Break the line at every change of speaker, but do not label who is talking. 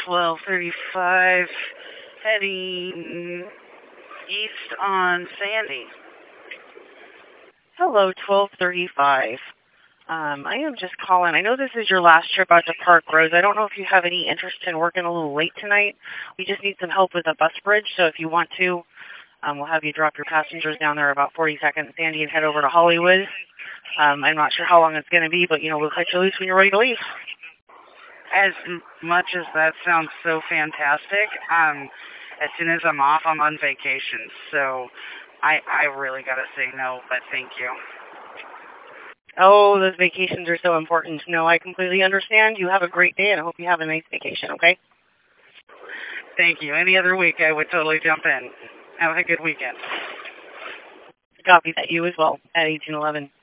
12:35, heading east on Sandy. Hello, 12:35. I am just calling. I know this is your last trip out to Park Rose. I don't know if you have any interest in working a little late tonight. We just need some help with a bus bridge, so if you want to, we'll have you drop your passengers down there about 42nd Sandy and head over to Hollywood. I'm not sure how long it's going to be, but, we'll cut you loose when you're ready to leave. As much as that sounds so fantastic, as soon as I'm off, I'm on vacation, so I really got to say no, but thank you. Oh, those vacations are so important. No, I completely understand. You have a great day, and I hope you have a nice vacation, okay? Thank you. Any other week, I would totally jump in. Have a good weekend. Copy that. You as well, at 1811.